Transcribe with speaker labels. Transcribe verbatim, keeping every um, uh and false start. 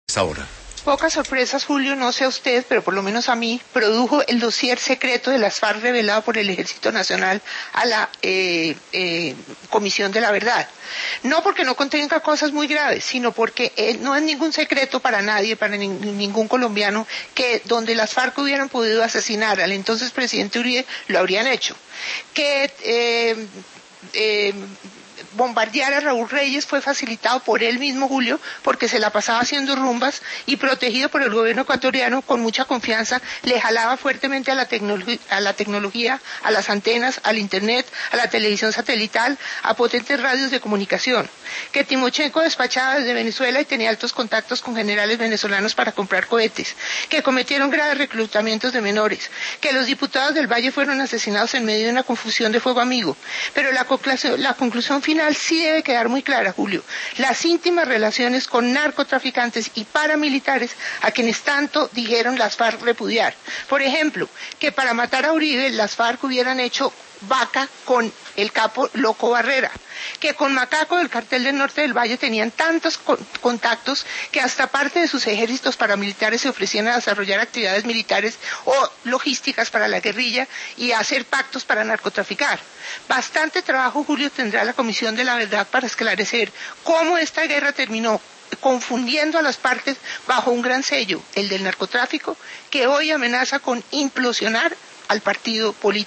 Speaker 1: Ahora.
Speaker 2: Pocas sorpresas, Julio, no sé a usted, pero por lo menos a mí, produjo el dossier secreto de las FARC revelado por el Ejército Nacional a la eh, eh, Comisión de la Verdad. No porque no contenga cosas muy graves, sino porque eh, no es ningún secreto para nadie, para ni, ningún colombiano, que donde las FARC hubieran podido asesinar al entonces presidente Uribe, lo habrían hecho. Que... Eh, eh, bombardear a Raúl Reyes fue facilitado por él mismo, Julio, porque se la pasaba haciendo rumbas y protegido por el gobierno ecuatoriano con mucha confianza, le jalaba fuertemente a la, a la tecnología, a las antenas, al internet, a la televisión satelital, a potentes radios de comunicación. Que Timochenko despachaba desde Venezuela y tenía altos contactos con generales venezolanos para comprar cohetes. Que cometieron graves reclutamientos de menores. Que los diputados del Valle fueron asesinados en medio de una confusión de fuego amigo. Pero la conclusión, la conclusión final sí debe quedar muy clara, Julio. Las íntimas relaciones con narcotraficantes y paramilitares a quienes tanto dijeron las FARC repudiar. Por ejemplo, que para matar a Uribe las FARC hubieran hecho vaca con el capo Loco Barrera, que con Macaco del Cartel del Norte del Valle tenían tantos con contactos que hasta parte de sus ejércitos paramilitares se ofrecían a desarrollar actividades militares o logísticas para la guerrilla y a hacer pactos para narcotraficar. Bastante trabajo, Julio, tendrá la Comisión de la Verdad para esclarecer cómo esta guerra terminó confundiendo a las partes bajo un gran sello, el del narcotráfico, que hoy amenaza con implosionar al partido político.